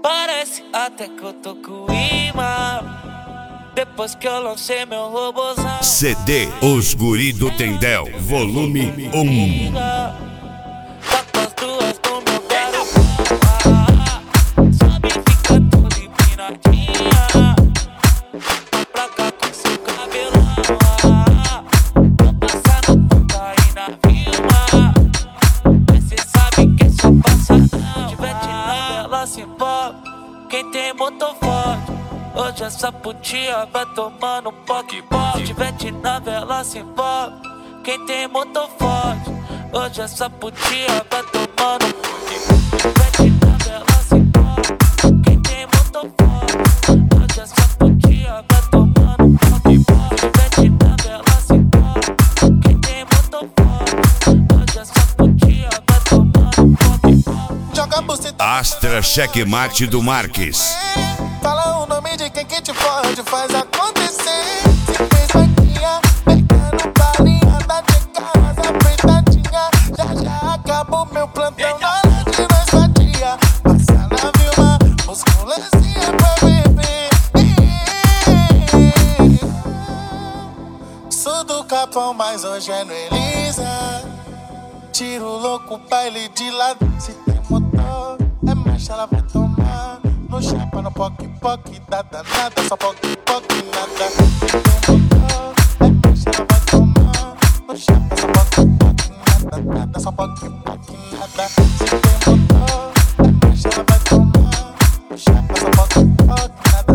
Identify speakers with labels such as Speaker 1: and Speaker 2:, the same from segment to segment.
Speaker 1: Parece até que eu tô com imã, depois que eu lancei meu robôzão.
Speaker 2: CD Os Guri do Tendel, volume 1.
Speaker 1: Tá com as duas no meu garofão, sobe e fica toda empinadinha, pra cá com seu cabelão. Vou passar no ponta aí na vila, mas cê sabe que é só passadão. Tivete na vela se envolve, quem tem motor forte. Hoje essa putinha vai tomando poque-poque. Tivete na vela se envolve, quem tem motor forte. Hoje essa putinha vai tomando poque-poque. Tivete na vela se envolve, quem tem motor forte. Hoje essa putinha vai tomando poque-poque. Tivete na vela se envolve, quem tem motor forte. Hoje essa putinha vai tomando poque-poque.
Speaker 3: Joga a buceta.
Speaker 2: Astra Checkmate do Marques.
Speaker 3: Fala o nome de quem que te pode, faz acontecer. Se fez vaquinha, pegando balinhada de casa apertadinha. Já acabou meu plantão na hora de nós fatia. Passa na Vilma, busca um lencinho pra beber. Sou do Capão, mas hoje é no Elisa. Tiro louco, baile de lado. Se tem motor, é marcha, ela vai tomar. No chapa, no poque-poque, da danada, só poque-poque, nada. Se tem motor, é marcha, ela vai tomar. No chapa, só poque-poque, nada, nada, só poque-poque, nada. Se tem motor, é marcha, ela vai tomar. No chapa, só poque-poque, nada,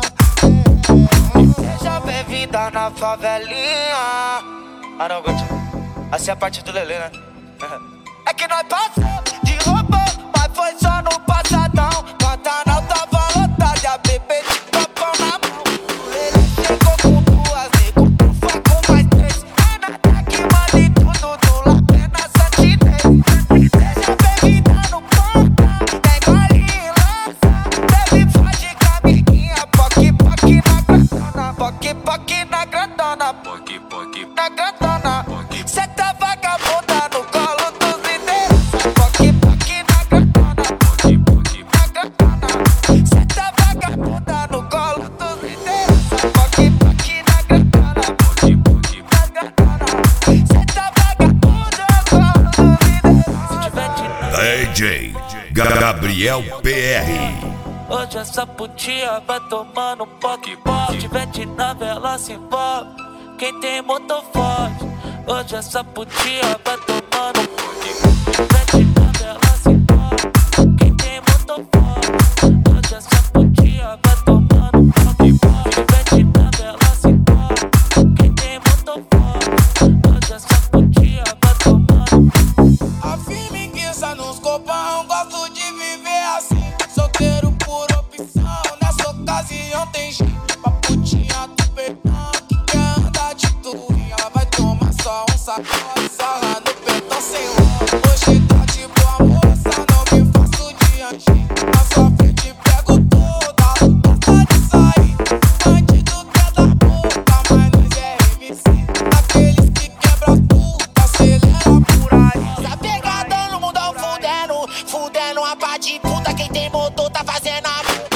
Speaker 3: nada.
Speaker 1: Seja bem-vinda na favelinha. Ah não, Gucci, assim é a parte do Lelê, né? É que nós passamos de robô, mas foi só no passadão. Pantanal tava lotado e a bebê de copão na mão. O Lelê chegou com duas, nego, tu foi com mais três. É nada que manda em tudo, do lapé na santinês. Seja bem-vinda no pontão, tem gole lança. Teve fode com a amiguinha, poque-poque na grandona. Poque-poque na grandona, poque-poque na grandona. Cê tá vagabunda no colo dos líderes. Poque-poque na grandona, poque-poque na grandona. Cê tá vagabunda no colo dos líderes. Poque-poque na grandona, poque-poque na grandona. Cê tá vagabunda no colo dos líderes. Se tiver de
Speaker 2: DJ Gabriel PR.
Speaker 1: hoje essa putinha vai tomando poque-poque. Tivete na vela se envolve, quem tem motor forte. Hoje essa putinha vai tomando poque-poque. Tivete na vela se envolve, quem tem motor forte. Hoje essa putinha vai tomando poque-poque. Tivete na vela se envolve, quem tem motor forte. Hoje essa putinha vai tomando.
Speaker 3: A firmiguiça nos copão, gosto de viver assim. Solteiro por opção, nessa ocasião tem jeito. Pra putinha do perdão, que quer andar de tourinha. Ela vai tomar só um sacode, sarra no pentão sem rolo. Hoje tá de boa moça, não me faço de anjinho. Na sua frente pego toda, gosta de sair. Bandido quer da boca, mas nós é MC. Daqueles que quebra tudo, acelera por aí.
Speaker 4: Tá pegadão no mundão fudendo, fudendo a pá de puta. Quem tem motor tá fazendo a puta.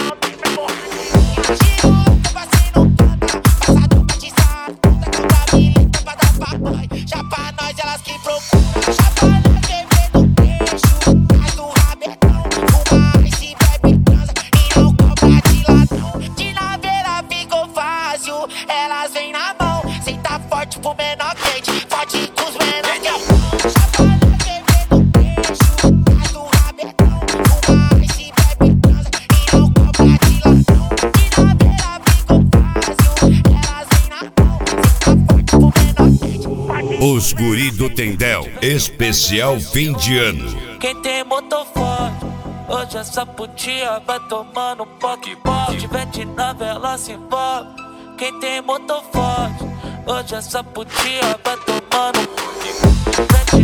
Speaker 4: Tiro louco, passei no planta, passadão batizado. Puta contra milita pra dar pra nós. Já pra nós elas que procuram. Já pra nós beber no queixo, traz do rabetão. Fuma ice, bebe, transa e não cobra de ladrão. De naveira ficou fácil, elas vêm na mão. Cê tá forte pro menor quente, forte com os menor quentão. Já pra nós beber no queixo, traz do rabetão. Fuma ice, bebe, transa e não cobra de ladrão. De naveira ficou fácil, elas vêm na mão. Cê tá forte pro menor quente.
Speaker 2: Os Guri do Tendel, especial fim de ano.
Speaker 1: Quem tem motor forte, hoje essa putinha vai tomando poque-poque. Tivete na vela se envolve, quem tem motor forte. Hoje essa putinha vai tomando poque-poque.